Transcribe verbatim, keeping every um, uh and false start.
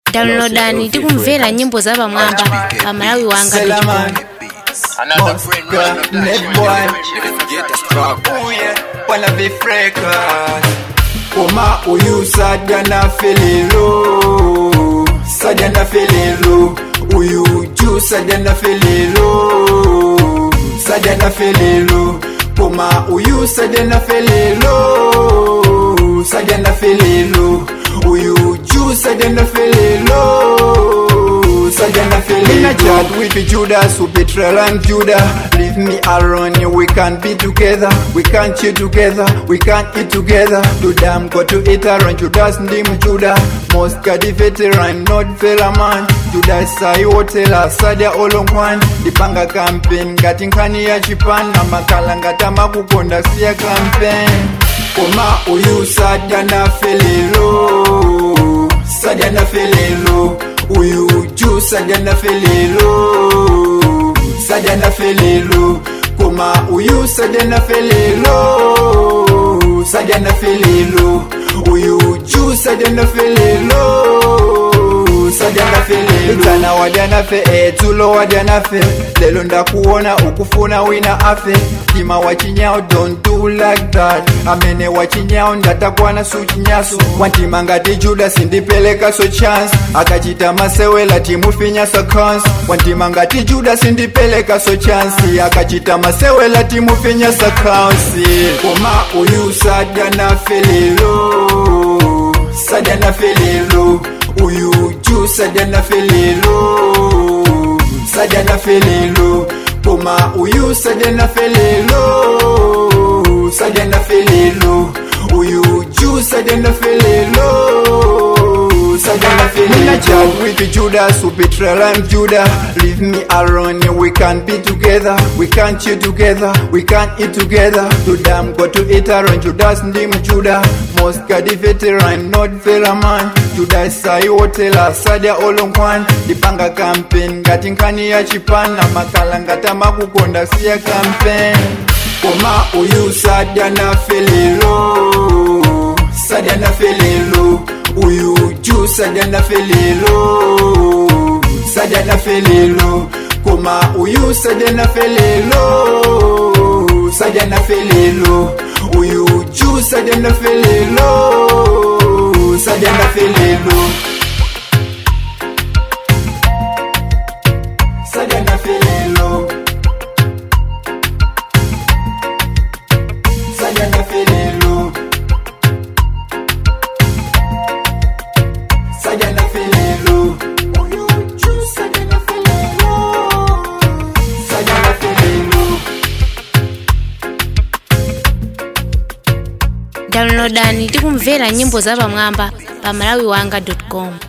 Downloadani tikumvera nyimbo za pamwamba pa malawi wanga dot com. Another friend, net boy. Wanna be freckles. Oma uyu sajana felelo, sajana felelo. Uyu ju sajana felelo, sajana felelo. Oma uyu sajana felelo, sajana felelo. Uyu ju sajana felelo. Sajana feeling a chat with Judas who betrayal and Judah. Leave me alone, we can't be together. We can't chill together, we can't eat together. Do damn go to eat around Judas ndim Judah. Most kadi veteran, not fella man. Judas sai hotela, sadia olongwan. Dipanga campaign, gatinkani ya chipan. Na makala ngatama kukonda siya campaign. Oma uyu sajana felelo, sajana felelo. Uyu ju sajana felelo, sajana felelo. Koma uyu sajana felelo, sajana felelo. Uyu ju sajana felelo, sajana felelo. Itana wadana fe, etulo wadana fe. Lelo ndakuona ukufuna wina afe. Kima wachinyao don't do like that. Amene wachinyao ndatakwana suchinyaso. Wantima ngati Judas indipeleka so chance. Akachita masewela timufinya so cons. Wantima ngati Judas indipeleka so chance. Akachita masewela timufinya so cons. Koma uyu sajana felelo, sajana felelo. Uyu ju sajana felelo, sajana felelo. Koma uyu sajana felelo, sajana felelo. Uyu ju sajana felelo, sajana felelo. Nina chat with Judas who betrayal and Judah. Leave me alone, we can't be together. We can't chill together, we can't eat together. Do damn go to eat around Judas ndim Judah. Most kadi veteran, not fella man. Judas sai hotela, sadia olongwan. Dipanga campaign, gatinkani ya chipan. Na makala ngatama kukonda siya campaign. Koma uyu sajana felelo, sajana felelo. Uyu ju sajana felelo, sajana felelo. Koma uyu sajana felelo, sajana felelo. Uyu ju sajana felelo, sajana felelo. Sajana felelo, sajana felelo. Sajana felelo, uyu ju sajana felelo, sajana felelo. Downloadani tikumvera nyimbo za pamwamba pa malawi wanga dot com.